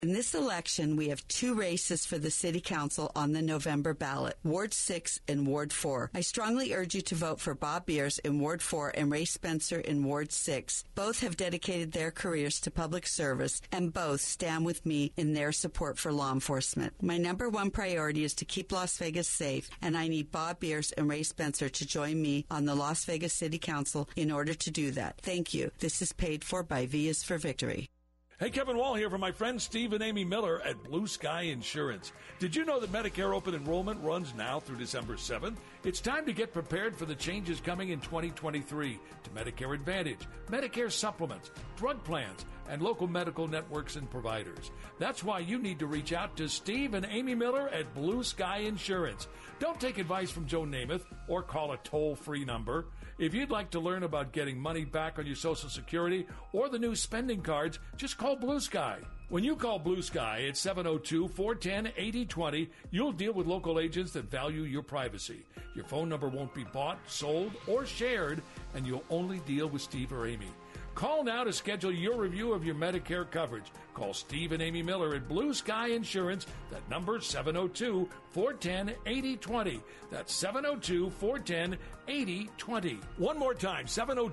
In this election, we have 2 races for the City Council on the November ballot, Ward 6 and Ward 4. I strongly urge you to vote for Bob Beers in Ward 4 and Ray Spencer in Ward 6. Both have dedicated their careers to public service, and both stand with me in their support for law enforcement. My number 1 priority is to keep Las Vegas safe, and I need Bob Beers and Ray Spencer to join me on the Las Vegas City Council in order to do that. Thank you. This is paid for by V is for Victory. Hey, Kevin Wall here from my friends Steve and Amy Miller at Blue Sky Insurance. Did you know that Medicare open enrollment runs now through December 7th? It's time to get prepared for the changes coming in 2023 to Medicare Advantage, Medicare supplements, drug plans, and local medical networks and providers. That's why you need to reach out to Steve and Amy Miller at Blue Sky Insurance. Don't take advice from Joe Namath or call a toll-free number. If you'd like to learn about getting money back on your Social Security or the new spending cards, just call Blue Sky. When you call Blue Sky at 702-410-8020, you'll deal with local agents that value your privacy. Your phone number won't be bought, sold, or shared, and you'll only deal with Steve or Amy. Call now to schedule your review of your Medicare coverage. Call Steve and Amy Miller at Blue Sky Insurance. That number is 702-410-8020. That's 702-410-8020. One more time,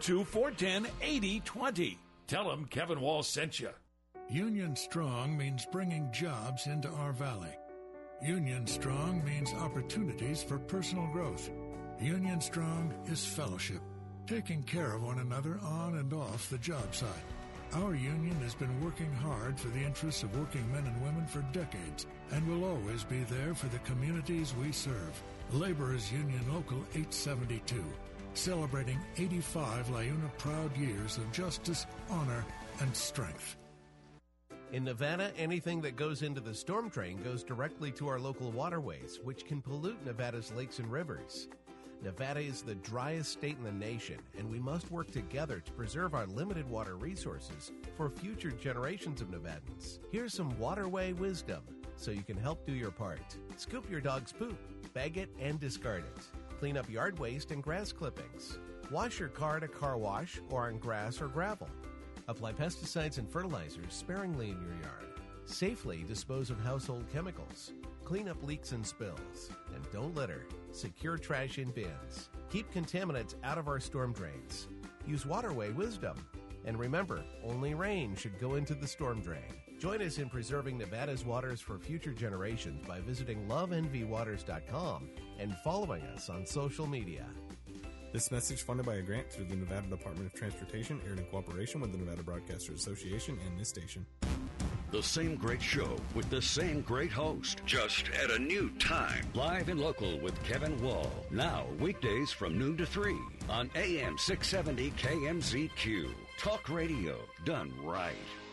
702-410-8020. Tell them Kevin Wall sent you. Union Strong means bringing jobs into our valley. Union Strong means opportunities for personal growth. Union Strong is fellowship, taking care of one another on and off the job site. Our union has been working hard for the interests of working men and women for decades and will always be there for the communities we serve. Laborers Union Local 872, celebrating 85 LIUNA proud years of justice, honor, and strength. In Nevada, anything that goes into the storm drain goes directly to our local waterways, which can pollute Nevada's lakes and rivers. Nevada is the driest state in the nation, and we must work together to preserve our limited water resources for future generations of Nevadans. Here's some waterway wisdom so you can help do your part. Scoop your dog's poop, bag it, and discard it. Clean up yard waste and grass clippings. Wash your car at a car wash or on grass or gravel. Apply pesticides and fertilizers sparingly in your yard. Safely dispose of household chemicals. Clean up leaks and spills. And don't litter. Secure trash in bins. Keep contaminants out of our storm drains. Use waterway wisdom. And remember, only rain should go into the storm drain. Join us in preserving Nevada's waters for future generations by visiting loveenvywaters.com and following us on social media. This message funded by a grant through the Nevada Department of Transportation, aired in cooperation with the Nevada Broadcasters Association and this station. The same great show with the same great host, just at a new time. Live and local with Kevin Wall. Now, weekdays from noon to 3 on AM 670 KMZQ. Talk radio done right.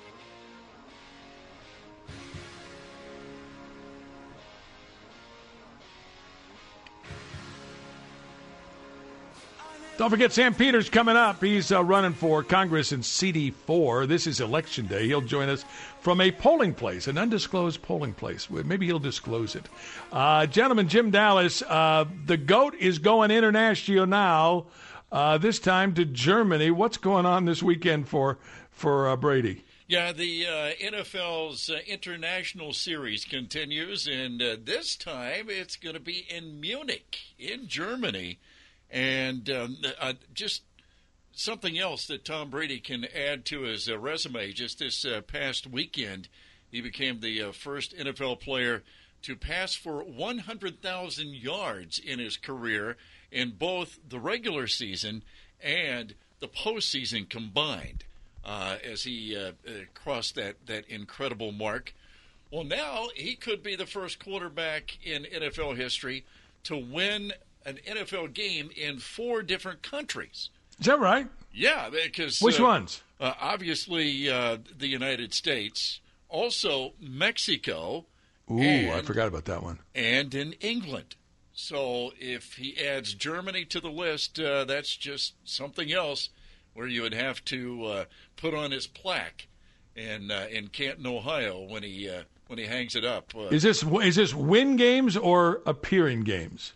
Don't forget Sam Peters coming up. He's running for Congress in CD4. This is Election Day. He'll join us from a polling place, an undisclosed polling place. Maybe he'll disclose it. Gentlemen, Jim Dallas, the GOAT is going international now, this time to Germany. What's going on this weekend for Brady? Yeah, the NFL's International Series continues, and this time it's going to be in Munich, in Germany. And just something else that Tom Brady can add to his resume. Just this past weekend, he became the first NFL player to pass for 100,000 yards in his career in both the regular season and the postseason combined, as he crossed that incredible mark. Well, now he could be the first quarterback in NFL history to win an NFL game in 4 different countries. Is that right? Yeah, because which ones? Obviously, the United States, also Mexico. Ooh, I forgot about that one. And in England. So if he adds Germany to the list, that's just something else where you would have to put on his plaque in Canton, Ohio, when he hangs it up. Is this win games or appearing games?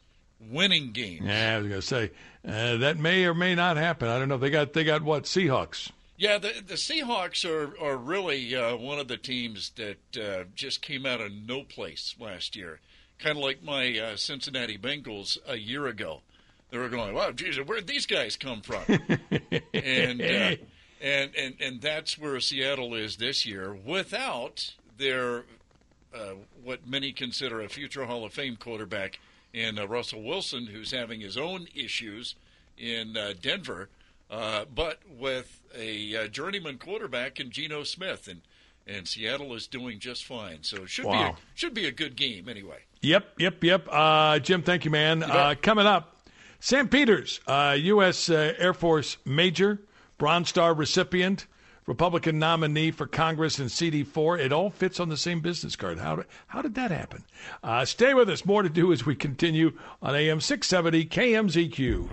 Winning games. Yeah, I was going to say that may or may not happen. I don't know. They got what, Seahawks? Yeah, the Seahawks are really one of the teams that just came out of no place last year. Kind of like my Cincinnati Bengals a year ago. They were going, wow, geez, where'd these guys come from? and that's where Seattle is this year without their what many consider a future Hall of Fame quarterback in Russell Wilson, who's having his own issues in Denver. But with a journeyman quarterback in Geno Smith, and Seattle is doing just fine. So it should be a good game anyway. Yep. Jim, thank you, man. Coming up, Sam Peters, U.S. Air Force Major, Bronze Star recipient, Republican nominee for Congress in CD4. It all fits on the same business card. How did that happen? Stay with us. More to do as we continue on AM 670 KMZQ.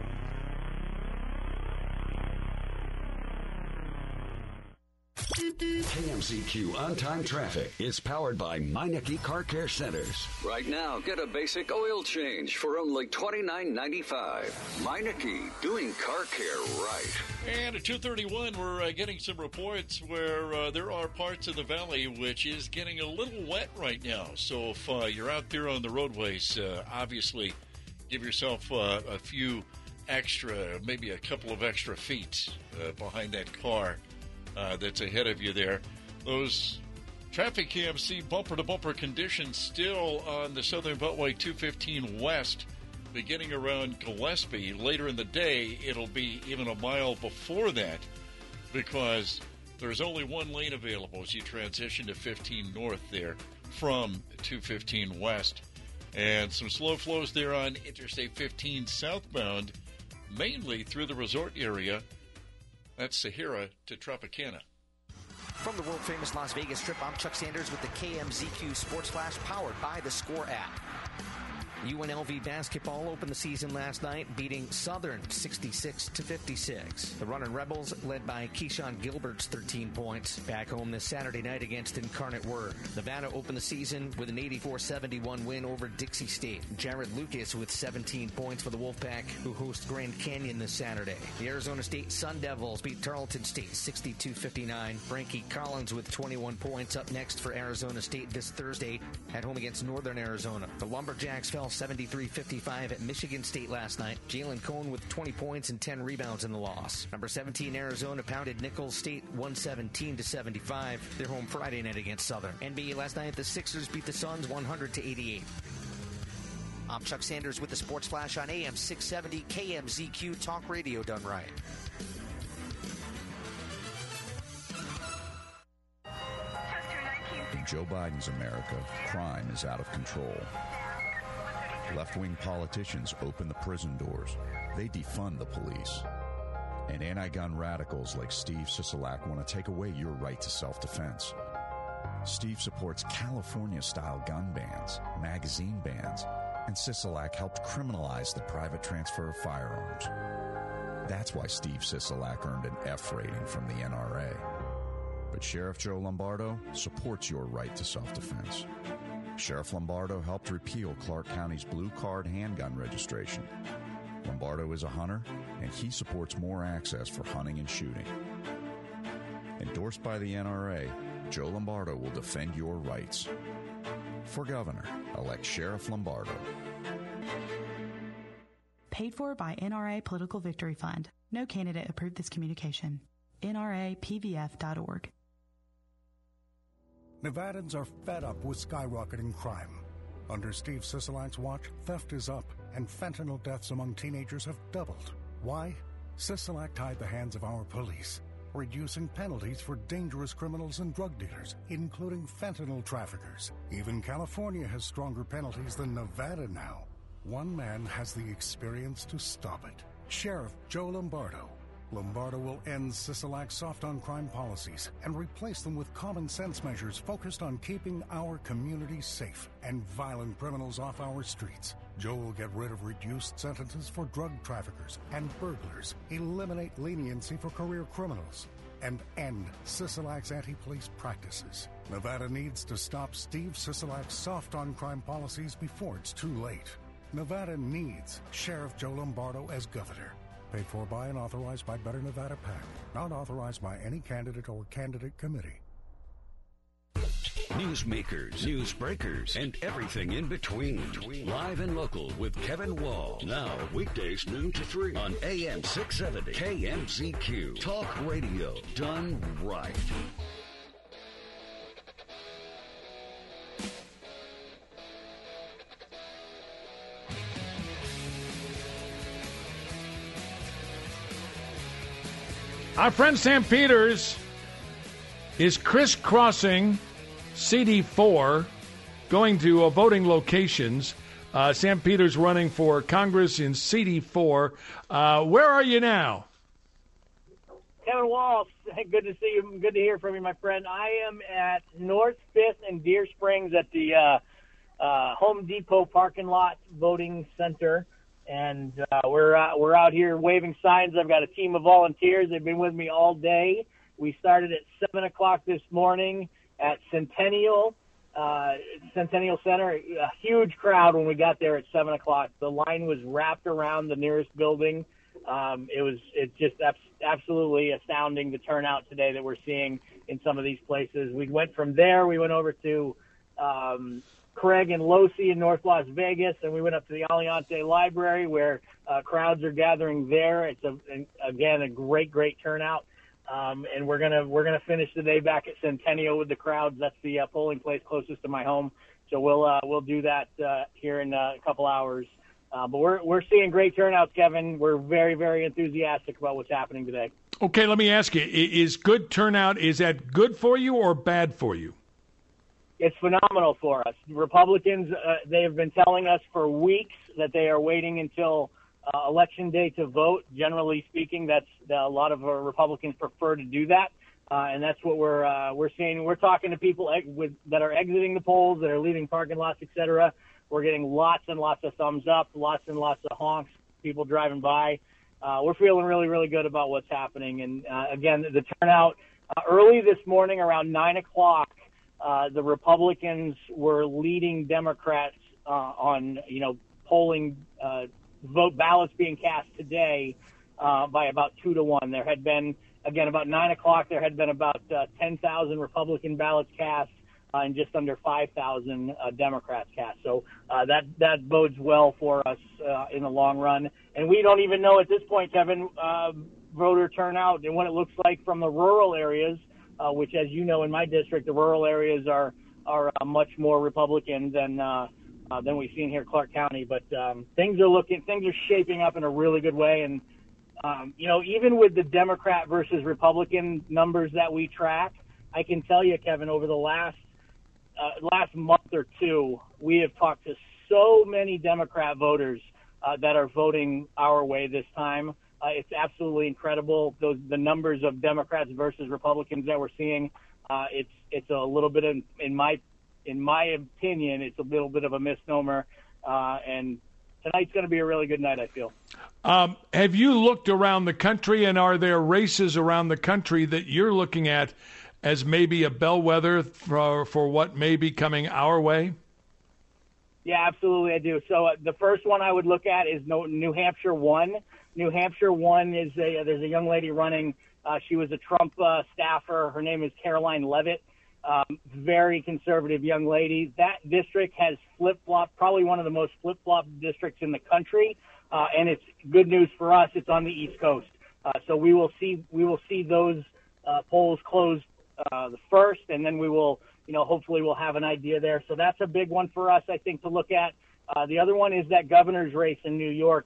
KMZQ On-Time Traffic is powered by Meineke Car Care Centers. Right now, get a basic oil change for only $29.95. Meineke, doing car care right. And at 2:31, we're getting some reports where there are parts of the valley which is getting a little wet right now. So if you're out there on the roadways, obviously give yourself a few extra, maybe a couple of extra feet behind that car that's ahead of you there. Those traffic KMC bumper-to-bumper conditions still on the Southern Beltway 215 West, beginning around Gillespie. Later in the day, it'll be even a mile before that because there's only one lane available as you transition to 15 North there from 215 West. And some slow flows there on Interstate 15 southbound, mainly through the resort area. That's Sahara to Tropicana. From the world-famous Las Vegas Strip, I'm Chuck Sanders with the KMZQ Sports Flash, powered by the Score app. UNLV basketball opened the season last night, beating Southern 66-56. The Runnin' Rebels, led by Keyshawn Gilbert's 13 points, back home this Saturday night against Incarnate Word. Nevada opened the season with an 84-71 win over Dixie State. Jared Lucas with 17 points for the Wolfpack, who host Grand Canyon this Saturday. The Arizona State Sun Devils beat Tarleton State 62-59. Frankie Collins with 21 points up next for Arizona State this Thursday at home against Northern Arizona. The Lumberjacks fell 73-55 at Michigan State last night. Jalen Cone with 20 points and 10 rebounds in the loss. Number 17 Arizona pounded Nicholls State 117-75. They're home Friday night against Southern. NBA last night, the Sixers beat the Suns 100-88. I'm Chuck Sanders with the Sports Flash on AM 670 KMZQ Talk Radio done right. In Joe Biden's America, crime is out of control. Left-wing politicians open the prison doors. They defund the police. And anti-gun radicals like Steve Sisolak want to take away your right to self-defense. Steve supports California-style gun bans, magazine bans, and Sisolak helped criminalize the private transfer of firearms. That's why Steve Sisolak earned an F rating from the NRA. But Sheriff Joe Lombardo supports your right to self-defense. Sheriff Lombardo helped repeal Clark County's blue card handgun registration. Lombardo is a hunter, and he supports more access for hunting and shooting. Endorsed by the NRA, Joe Lombardo will defend your rights. For governor, elect Sheriff Lombardo. Paid for by NRA Political Victory Fund. No candidate approved this communication. NRAPVF.org. Nevadans are fed up with skyrocketing crime. Under Steve Sisolak's watch, theft is up, and fentanyl deaths among teenagers have doubled. Why? Sisolak tied the hands of our police, reducing penalties for dangerous criminals and drug dealers, including fentanyl traffickers. Even California has stronger penalties than Nevada now. One man has the experience to stop it. Sheriff Joe Lombardo. Lombardo will end Sisolak's soft-on-crime policies and replace them with common-sense measures focused on keeping our community safe and violent criminals off our streets. Joe will get rid of reduced sentences for drug traffickers and burglars, eliminate leniency for career criminals, and end Sisolak's anti-police practices. Nevada needs to stop Steve Sisolak's soft-on-crime policies before it's too late. Nevada needs Sheriff Joe Lombardo as governor. Paid for by and authorized by Better Nevada PAC. Not authorized by any candidate or candidate committee. Newsmakers, news breakers, and everything in between. Live and local with Kevin Wall. Now, weekdays noon to 3 on AM 670 KMZQ. Talk radio done right. Our friend Sam Peters is crisscrossing CD4, going to voting locations. Sam Peters running for Congress in CD4. Where are you now? Kevin Wall, good to see you. Good to hear from you, my friend. I am at North 5th and Deer Springs at the Home Depot parking lot voting center. And we're out here waving signs. I've got a team of volunteers. They've been with me all day. We started at 7 o'clock this morning at Centennial Center. A huge crowd when we got there at 7 o'clock. The line was wrapped around the nearest building. It's just absolutely astounding, the turnout today that we're seeing in some of these places. We went from there. We went over to Craig and Losey in North Las Vegas, and we went up to the Aliante Library where crowds are gathering there. It's again a great turnout, and we're gonna finish the day back at Centennial with the crowds. That's the polling place closest to my home, so we'll do that here in a couple hours. But we're seeing great turnouts, Kevin. We're very enthusiastic about what's happening today. Okay, let me ask you: is good turnout, is that good for you or bad for you? It's phenomenal for us. Republicans, they have been telling us for weeks that they are waiting until Election Day to vote. Generally speaking, that's a lot of Republicans prefer to do that, and that's what we're seeing. We're talking to people that are exiting the polls, that are leaving parking lots, etc. We're getting lots and lots of thumbs up, lots and lots of honks, people driving by. We're feeling really good about what's happening. And again, the turnout early this morning around 9 o'clock. The Republicans were leading Democrats on, polling vote ballots being cast today by about 2-1. There had been, again, about 9 o'clock, there had been about 10,000 Republican ballots cast and just under 5,000 Democrats cast. So that bodes well for us in the long run. And we don't even know at this point, Kevin, voter turnout and what it looks like from the rural areas. Which, as you know, in my district, the rural areas are much more Republican than we've seen here in Clark County. But things are shaping up in a really good way. And even with the Democrat versus Republican numbers that we track, I can tell you, Kevin, over the last month or two, we have talked to so many Democrat voters that are voting our way this time. It's absolutely incredible. The numbers of Democrats versus Republicans that we're seeing. It's a little bit of, in my opinion, it's a little bit of a misnomer. And tonight's going to be a really good night, I feel. Have you looked around the country, and are there races around the country that you're looking at as maybe a bellwether for what may be coming our way? Yeah, absolutely, I do. So the first one I would look at is New Hampshire 1. New Hampshire 1 is there's a young lady running. She was a Trump staffer. Her name is Caroline Levitt. Very conservative young lady. That district has flip-flopped, probably one of the most flip-flop districts in the country. And it's good news for us. It's on the East Coast. So we will see those polls close the first, and then we will, hopefully we'll have an idea there. So that's a big one for us, I think, to look at. The other one is that governor's race in New York,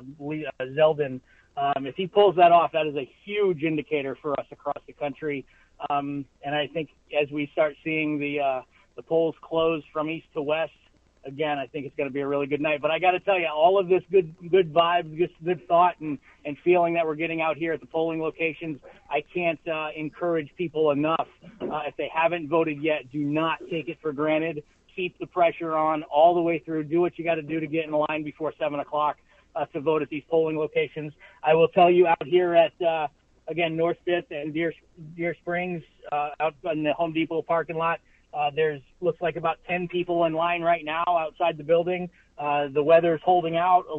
Zeldin. If he pulls that off, that is a huge indicator for us across the country. And I think as we start seeing the polls close from east to west, again, I think it's going to be a really good night. But I got to tell you, all of this good vibes, just good thought and feeling that we're getting out here at the polling locations, I can't encourage people enough. If they haven't voted yet, do not take it for granted. Keep the pressure on all the way through. Do what you got to do to get in line before 7 o'clock to vote at these polling locations. I will tell you out here at, again, North 5th and Deer Springs, out in the Home Depot parking lot, looks like about 10 people in line right now outside the building. The weather's holding out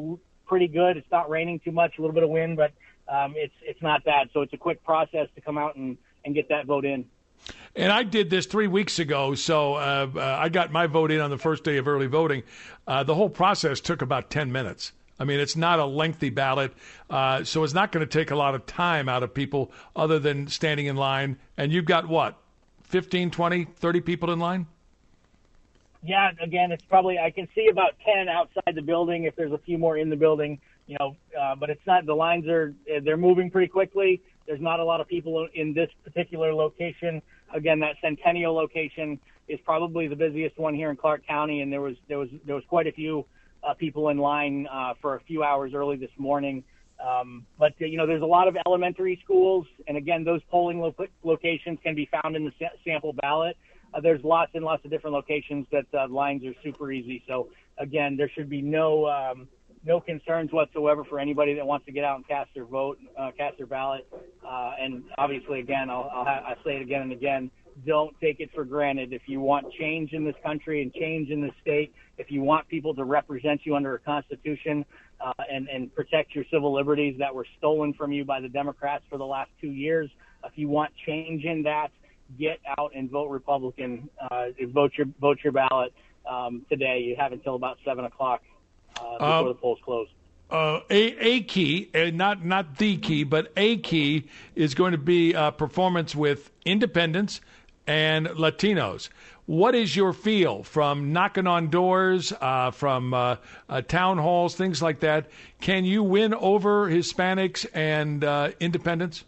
pretty good. It's not raining too much, a little bit of wind, but it's not bad. So it's a quick process to come out and get that vote in. And I did this 3 weeks ago, so I got my vote in on the first day of early voting. The whole process took about 10 minutes. I mean, it's not a lengthy ballot, so it's not going to take a lot of time out of people other than standing in line. And you've got, what, 15, 20, 30 people in line? Yeah, again, it's probably, I can see about 10 outside the building if there's a few more in the building, but it's not, the lines they're moving pretty quickly. There's not a lot of people in this particular location. Again, that Centennial location is probably the busiest one here in Clark County, and there was quite a few people in line for a few hours early this morning. But there's a lot of elementary schools, and again, those polling locations can be found in the sample ballot. There's lots and lots of different locations that lines are super easy. So again, there should be no concerns whatsoever for anybody that wants to get out and cast their vote, cast their ballot. And obviously, again, I'll say it again and again. Don't take it for granted. If you want change in this country and change in this state, if you want people to represent you under a constitution and protect your civil liberties that were stolen from you by the Democrats for the last 2 years, if you want change in that, get out and vote Republican. Vote your ballot today. You have until about 7 o'clock before the polls close. A key, not the key, but a key is going to be performance with independents and Latinos. What is your feel from knocking on doors, from town halls, things like that? Can you win over Hispanics and independents?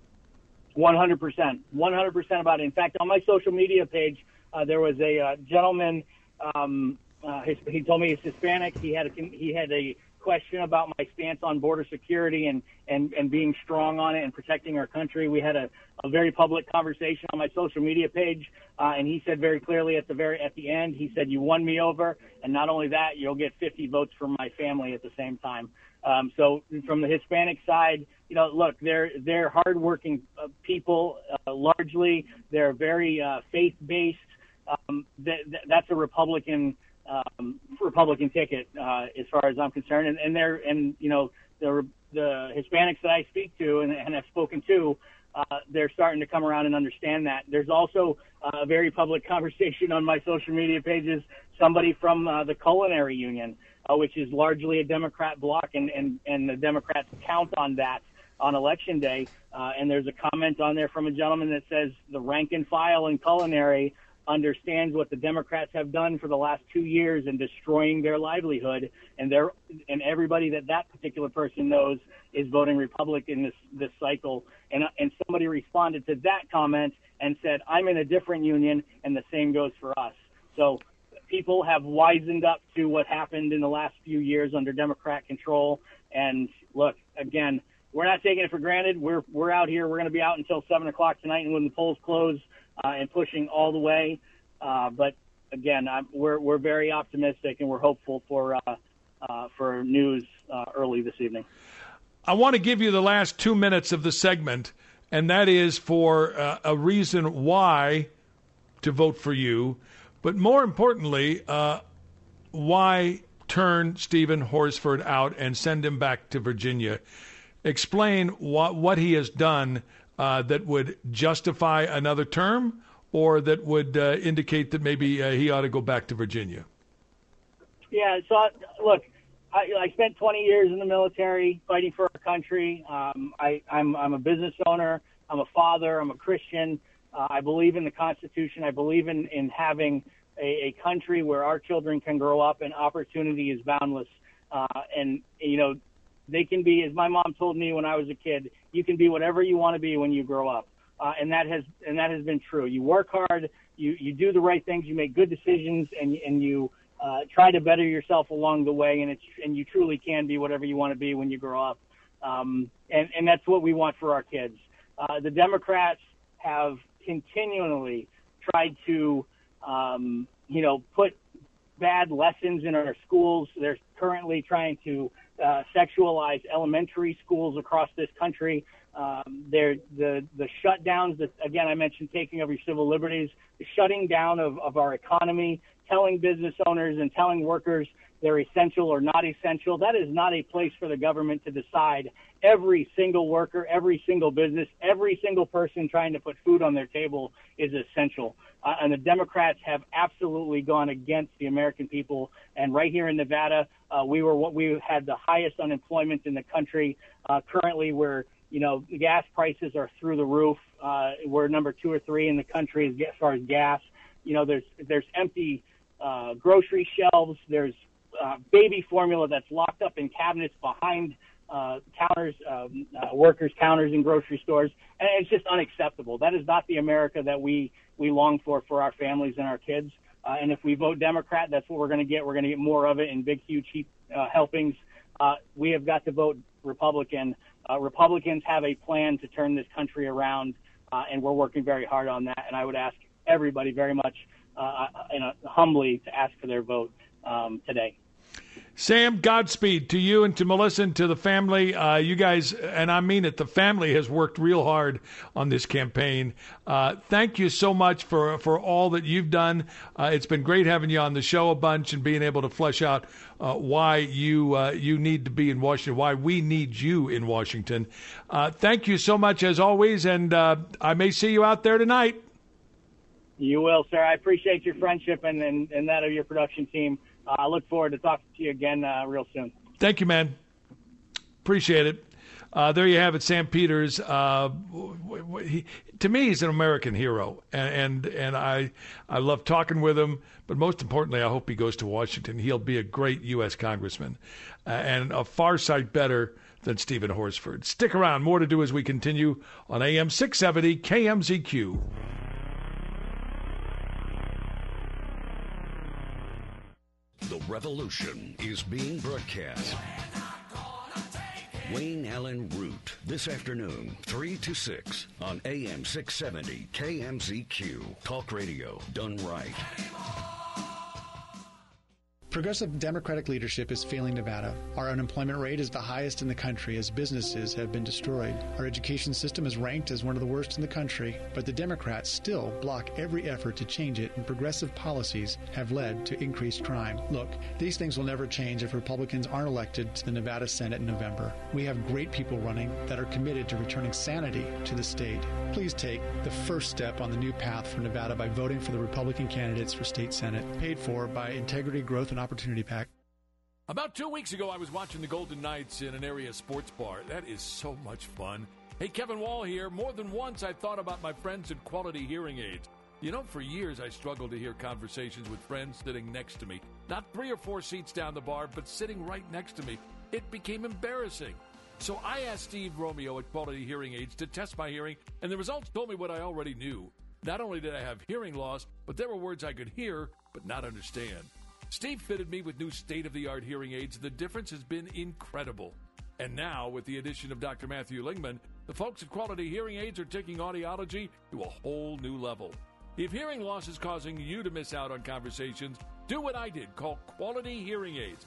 100%. 100% about it. In fact, on my social media page, there was a gentleman. He told me he's Hispanic. He had a question about my stance on border security and being strong on it and protecting our country. We had a very public conversation on my social media page, and he said very clearly at the end, he said, "You won me over, and not only that, you'll get 50 votes from my family at the same time." So from the Hispanic side, look, they're hardworking people. Largely, they're very faith-based. That's a Republican ticket as far as I'm concerned, the Hispanics that I speak to and have spoken to, they're starting to come around and understand that. There's also a very public conversation on my social media pages. Somebody from the Culinary Union, which is largely a Democrat bloc, and the Democrats count on that on Election Day. And there's a comment on there from a gentleman that says the rank and file in Culinary understands what the Democrats have done for the last 2 years in destroying their livelihood, and everybody that particular person knows is voting Republican this cycle. And somebody responded to that comment and said, "I'm in a different union, and the same goes for us." So people have wisened up to what happened in the last few years under Democrat control. And look, again, we're not taking it for granted. We're out here. We're going to be out until 7 o'clock tonight, and when the polls close, and pushing all the way. But again, we're very optimistic, and we're hopeful for news early this evening. I want to give you the last 2 minutes of the segment, and that is for a reason why to vote for you, but more importantly, why turn Stephen Horsford out and send him back to Virginia. Explain what he has done that would justify another term, or that would indicate that maybe he ought to go back to Virginia? Yeah, so look, I spent 20 years in the military fighting for our country. I'm a business owner. I'm a father. I'm a Christian. I believe in the Constitution. I believe in having a country where our children can grow up and opportunity is boundless. And, they can be, as my mom told me when I was a kid, you can be whatever you want to be when you grow up. And that has been true. You work hard, you do the right things, you make good decisions, and you try to better yourself along the way, and you truly can be whatever you want to be when you grow up. And that's what we want for our kids. The Democrats have continually tried to, put bad lessons in our schools. They're currently trying to sexualize elementary schools across this country. The shutdowns that, again, I mentioned taking over your civil liberties, the shutting down of our economy, telling business owners and telling workers they're essential or not essential. That is not a place for the government to decide. Every single worker, every single business, every single person trying to put food on their table is essential. And the Democrats have absolutely gone against the American people. And right here in Nevada, we had the highest unemployment in the country. Currently, the gas prices are through the roof. We're number 2 or 3 in the country as far as gas. There's empty grocery shelves. There's baby formula that's locked up in cabinets behind counters, workers' counters in grocery stores, and it's just unacceptable. That is not the America that we long for our families and our kids. And if we vote Democrat, that's what we're going to get. We're going to get more of it in big, huge, cheap helpings. We have got to vote Republican. Republicans have a plan to turn this country around, and we're working very hard on that. And I would ask everybody very much humbly to ask for their vote today. Sam, Godspeed to you and to Melissa and to the family. You guys, and I mean it, the family has worked real hard on this campaign. Thank you so much for all that you've done. It's been great having you on the show a bunch and being able to flesh out why you need to be in Washington, why we need you in Washington. Thank you so much as always, and I may see you out there tonight. You will, sir. I appreciate your friendship and that of your production team. I look forward to talking to you again real soon. Thank you, man. Appreciate it. There you have it, Sam Peters. To me, he's an American hero, and I love talking with him. But most importantly, I hope he goes to Washington. He'll be a great U.S. congressman and a far sight better than Stephen Horsford. Stick around. More to do as we continue on AM 670 KMZQ. The revolution is being broadcast. Wayne Allen Root, this afternoon, 3 to 6 on AM 670 KMZQ. Talk radio done right. Progressive Democratic leadership is failing Nevada. Our unemployment rate is the highest in the country as businesses have been destroyed. Our education system is ranked as one of the worst in the country, but the Democrats still block every effort to change it, and progressive policies have led to increased crime. Look, these things will never change if Republicans aren't elected to the Nevada Senate in November. We have great people running that are committed to returning sanity to the state. Please take the first step on the new path for Nevada by voting for the Republican candidates for state Senate, paid for by Integrity Growth and Opportunity PAC. About 2 weeks ago, I was watching the Golden Knights in an area sports bar. That is so much fun. Hey, Kevin Wall here. More than once, I thought about my friends at Quality Hearing Aids. You know, for years, I struggled to hear conversations with friends sitting next to me. Not 3 or 4 seats down the bar, but sitting right next to me. It became embarrassing. So I asked Steve Romeo at Quality Hearing Aids to test my hearing, and the results told me what I already knew. Not only did I have hearing loss, but there were words I could hear but not understand. Steve fitted me with new state-of-the-art hearing aids. The difference has been incredible. And now, with the addition of Dr. Matthew Lingman, the folks at Quality Hearing Aids are taking audiology to a whole new level. If hearing loss is causing you to miss out on conversations, do what I did. Call Quality Hearing Aids,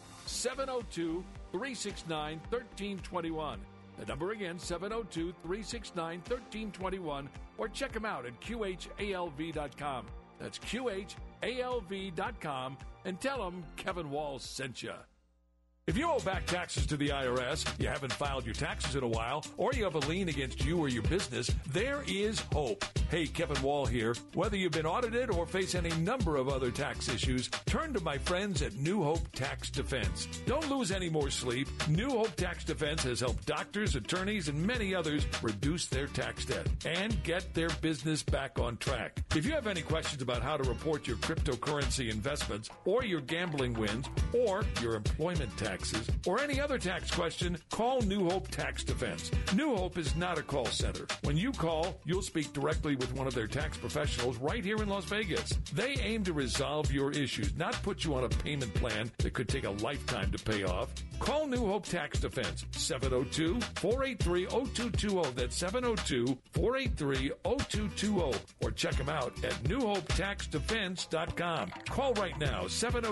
702-369-1321. The number again, 702-369-1321, or check them out at QHALV.com. That's QHALV.com, and tell them Kevin Walls sent you. If you owe back taxes to the IRS, you haven't filed your taxes in a while, or you have a lien against you or your business, there is hope. Hey, Kevin Wall here. Whether you've been audited or face any number of other tax issues, turn to my friends at New Hope Tax Defense. Don't lose any more sleep. New Hope Tax Defense has helped doctors, attorneys, and many others reduce their tax debt and get their business back on track. If you have any questions about how to report your cryptocurrency investments, or your gambling wins, or your employment taxes, or any other tax question, call New Hope Tax Defense. New Hope is not a call center. When you call, you'll speak directly with one of their tax professionals right here in Las Vegas. They aim to resolve your issues, not put you on a payment plan that could take a lifetime to pay off. Call New Hope Tax Defense, 702-483-0220. That's 702-483-0220. Or check them out at newhopetaxdefense.com. Call right now,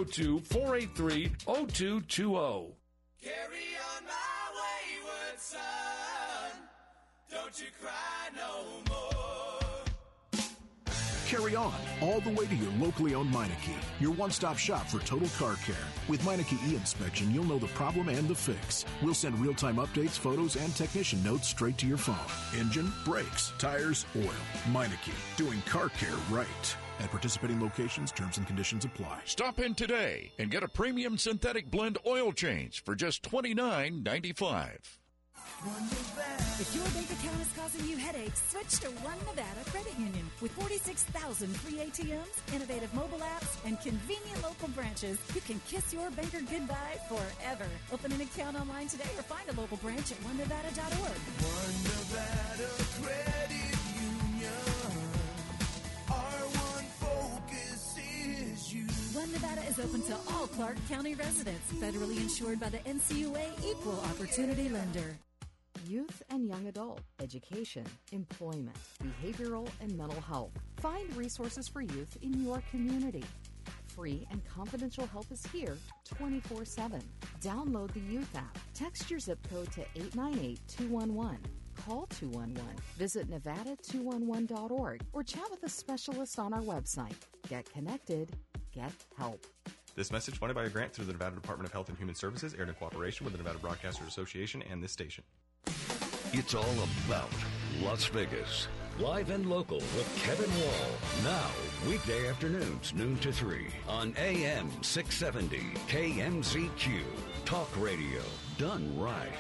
702-483-0220. Carry on my wayward son, don't you cry no more. Carry on all the way to your locally owned Meineke, your one-stop shop for total car care. With Meineke e-inspection, you'll know the problem and the fix. We'll send real-time updates, photos, and technician notes straight to your phone. Engine, brakes, tires, oil. Meineke, doing car care right. At participating locations, terms and conditions apply. Stop in today and get a premium synthetic blend oil change for just $29.95. If your bank account is causing you headaches, switch to One Nevada Credit Union. With 46,000 free ATMs, innovative mobile apps, and convenient local branches, you can kiss your banker goodbye forever. Open an account online today or find a local branch at onenevada.org. One Nevada Credit Union. Our one focus is you. One Nevada is open to all Clark County residents, federally insured by the NCUA Equal Opportunity Lender. Youth and young adult, education, employment, behavioral and mental health. Find resources for youth in your community. Free and confidential help is here 24/7. Download the Youth app. Text your zip code to 898-211. Call 211. Visit nevada211.org or chat with a specialist on our website. Get connected. Get help. This message funded by a grant through the Nevada Department of Health and Human Services, aired in cooperation with the Nevada Broadcasters Association and this station. It's all about Las Vegas. Live and local with Kevin Wall. Now, weekday afternoons, noon to 3 on AM 670 KMZQ. Talk radio done right.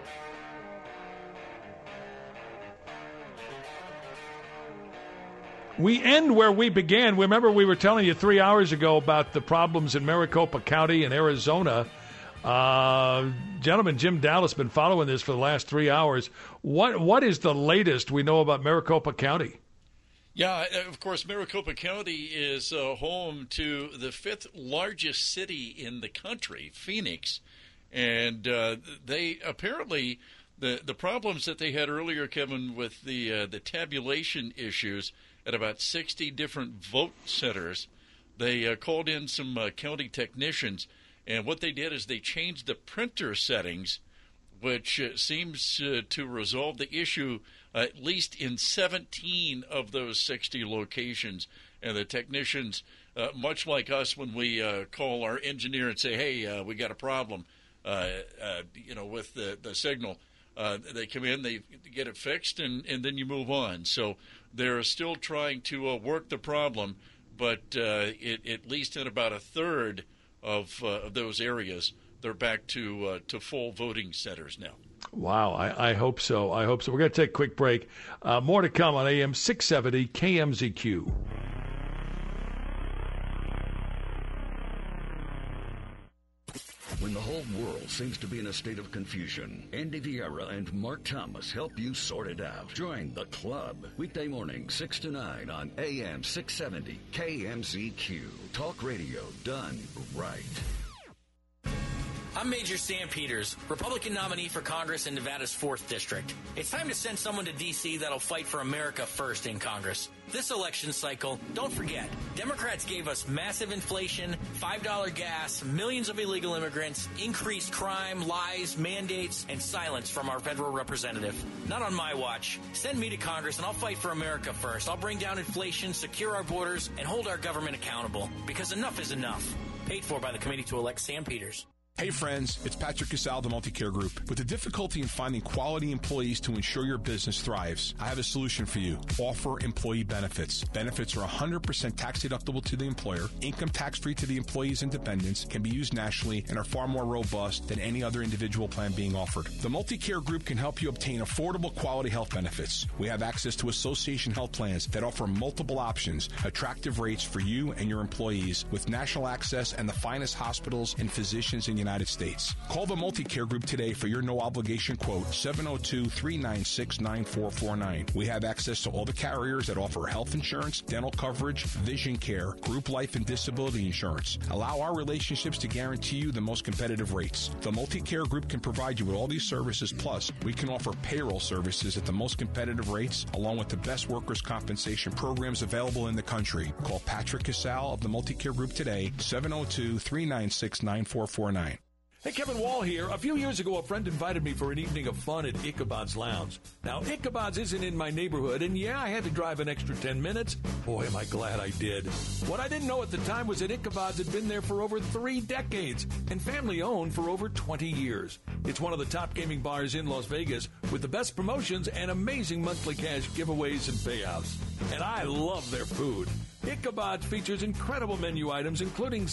We end where we began. Remember, we were telling you 3 hours ago about the problems in Maricopa County in Arizona. Gentleman Jim Dallas has been following this for the last 3 hours. What is the latest we know about Maricopa County? Yeah, of course, Maricopa County is home to the 5th largest city in the country, Phoenix. And they apparently, the problems that they had earlier, Kevin, with the tabulation issues at about 60 different vote centers, they called in some county technicians. And what they did is they changed the printer settings, which seems to resolve the issue at least in 17 of those 60 locations. And the technicians, much like us when we call our engineer and say, hey, we got a problem, with the signal, they come in, they get it fixed, and then you move on. So they're still trying to work the problem, but at least in about a third of those areas, they're back to full voting centers now. Wow, I hope so. I hope so. We're going to take a quick break. More to come on AM 670 KMZQ. When the whole world seems to be in a state of confusion, Andy Vieira and Mark Thomas help you sort it out. Join the club. Weekday morning, 6 to 9 on AM 670 KMZQ. Talk radio done right. I'm Major Sam Peters, Republican nominee for Congress in Nevada's 4th District. It's time to send someone to D.C. that'll fight for America first in Congress. This election cycle, don't forget, Democrats gave us massive inflation, $5 gas, millions of illegal immigrants, increased crime, lies, mandates, and silence from our federal representative. Not on my watch. Send me to Congress and I'll fight for America first. I'll bring down inflation, secure our borders, and hold our government accountable. Because enough is enough. Paid for by the committee to elect Sam Peters. Hey friends, it's Patrick Casal of the Multicare Group. With the difficulty in finding quality employees to ensure your business thrives, I have a solution for you. Offer employee benefits. Benefits are 100% tax deductible to the employer, income tax free to the employee's and dependents, can be used nationally, and are far more robust than any other individual plan being offered. The Multicare Group can help you obtain affordable quality health benefits. We have access to association health plans that offer multiple options, attractive rates for you and your employees, with national access and the finest hospitals and physicians in the United States. Call the Multicare Group today for your no-obligation quote, 702-396-9449. We have access to all the carriers that offer health insurance, dental coverage, vision care, group life, and disability insurance. Allow our relationships to guarantee you the most competitive rates. The Multicare Group can provide you with all these services, plus we can offer payroll services at the most competitive rates, along with the best workers' compensation programs available in the country. Call Patrick Casal of the Multicare Group today, 702-396-9449. Hey, Kevin Wall here. A few years ago, a friend invited me for an evening of fun at Ichabod's Lounge. Now, Ichabod's isn't in my neighborhood, and yeah, I had to drive an extra 10 minutes. Boy, am I glad I did. What I didn't know at the time was that Ichabod's had been there for over 3 decades and family-owned for over 20 years. It's one of the top gaming bars in Las Vegas with the best promotions and amazing monthly cash giveaways and payouts. And I love their food. Ichabod features incredible menu items, including